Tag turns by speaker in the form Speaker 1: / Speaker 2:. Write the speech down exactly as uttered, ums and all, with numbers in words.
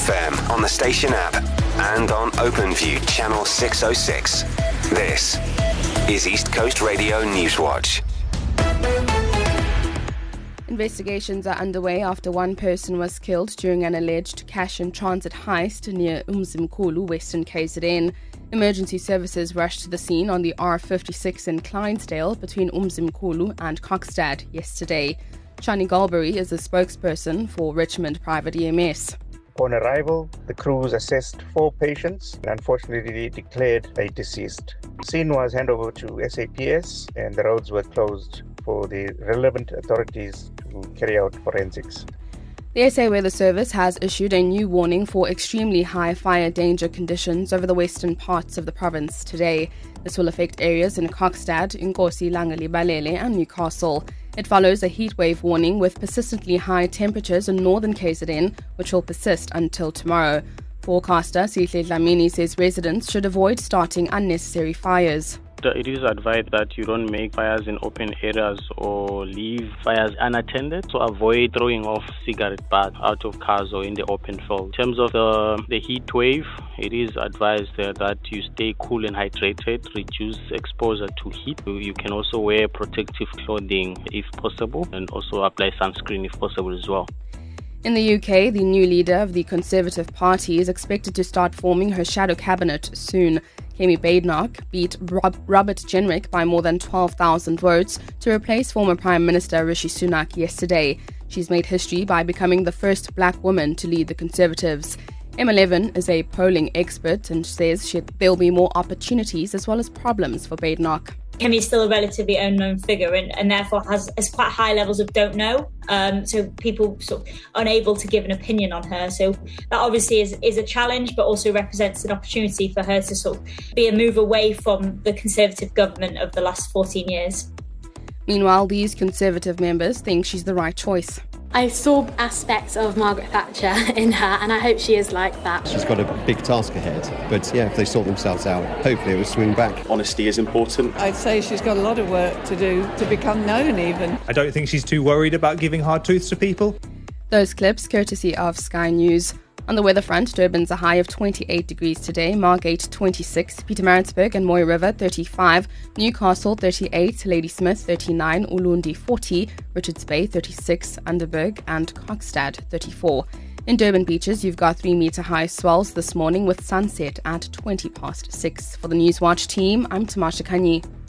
Speaker 1: F M on the station app and on OpenView channel six oh six. This is East Coast Radio Newswatch.
Speaker 2: Investigations are underway after one person was killed during an alleged cash and transit heist near Umzimkhulu, Western K Z N. Emergency services rushed to the scene on the R fifty-six in Clydesdale between Umzimkhulu and Kokstad yesterday. Shani Galbury is the spokesperson for Richmond Private E M S.
Speaker 3: Upon arrival, the crews assessed four patients and unfortunately declared a deceased. The scene was handed over to S A P S and the roads were closed for the relevant authorities to carry out forensics.
Speaker 2: The S A Weather Service has issued a new warning for extremely high fire danger conditions over the western parts of the province today. This will affect areas in Kokstad, Nkosi, Langali, Balele and Newcastle. It follows a heatwave warning with persistently high temperatures in northern K Z N, which will persist until tomorrow. Forecaster Sihle Dlamini says residents should avoid starting unnecessary fires.
Speaker 4: It is advised that you don't make fires in open areas or leave fires unattended, so avoid throwing off cigarette butts out of cars or in the open field. In terms of the, the heat wave, it is advised uh, that you stay cool and hydrated, reduce exposure to heat. You can also wear protective clothing if possible and also apply sunscreen if possible as well.
Speaker 2: In the U K, the new leader of the Conservative Party is expected to start forming her shadow cabinet soon. Kemi Badenoch beat Rob- Robert Jenrick by more than twelve thousand votes to replace former Prime Minister Rishi Sunak yesterday. She's made history by becoming the first black woman to lead the Conservatives. M eleven is a polling expert and says she, there'll be more opportunities as well as problems for Badenoch.
Speaker 5: Kemi is still a relatively unknown figure and, and therefore has, has quite high levels of don't know. Um, so people sort of unable to give an opinion on her. So that obviously is, is a challenge, but also represents an opportunity for her to sort of be a move away from the Conservative government of the last fourteen years.
Speaker 2: Meanwhile, these Conservative members think she's the right choice.
Speaker 6: I saw aspects of Margaret Thatcher in her, and I hope she is like that.
Speaker 7: She's got a big task ahead, but yeah, if they sort themselves out, hopefully it will swing back.
Speaker 8: Honesty is important.
Speaker 9: I'd say she's got a lot of work to do to become known even.
Speaker 10: I don't think she's too worried about giving hard truths to people.
Speaker 2: Those clips courtesy of Sky News. On the weather front, Durban's a high of twenty-eight degrees today, Margate twenty-six, Pietermaritzburg and Moy River thirty-five, Newcastle thirty-eight, Ladysmith thirty-nine, Ulundi forty, Richards Bay thirty-six, Underberg and Kokstad thirty-four. In Durban beaches, you've got three metre high swells this morning with sunset at twenty past six. For the Newswatch team, I'm Tamasha Kanyi.